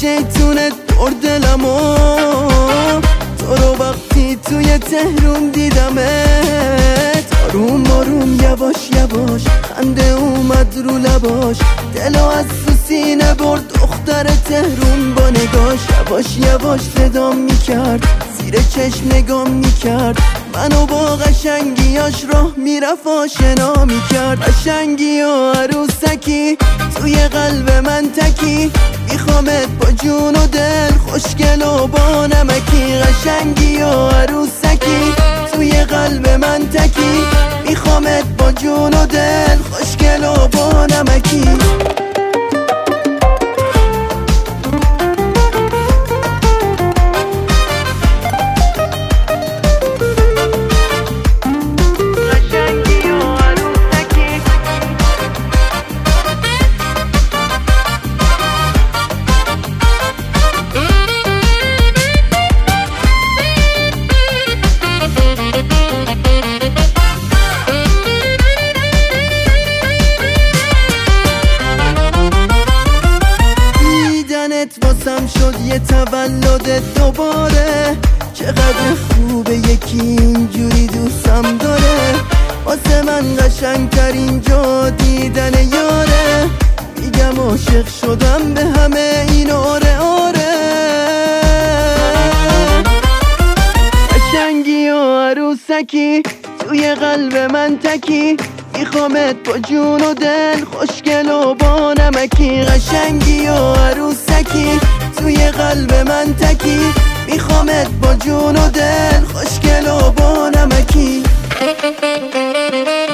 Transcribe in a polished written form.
شیطونت بردلمو، تو رو وقتی توی تهرون دیدمت، آروم آروم یواش یواش خنده اومد رو لباش، دلو از تو سینه برد دختر تهرون با نگاش، یواش یواش صدام میکرد زیر چشم نگام میکرد، منو با قشنگیاش راه میرفت آشنا میکرد. قشنگی و عروسکی توی قلب من تکی، میخوامت با جون و دل خوشگل و با نمکی. قشنگی و عروسکی توی قلب من تکی، میخوامت با جون و دل خوشگل و با نمکی. واسم شد یه تولدت دوباره، چقدر خوبه یکی اینجوری دوستم داره، واسه من قشنگترین جا دیدن یاره، میگم عاشق شدم به همه این آره آره. قشنگی و عروسکی توی قلب من تکی، میخوامت با جون و دل خوشگل و با نمکی. قشنگی و عروسکی توی قلب من تکی، میخوامت با جون و دل خوشگل و با نمکی.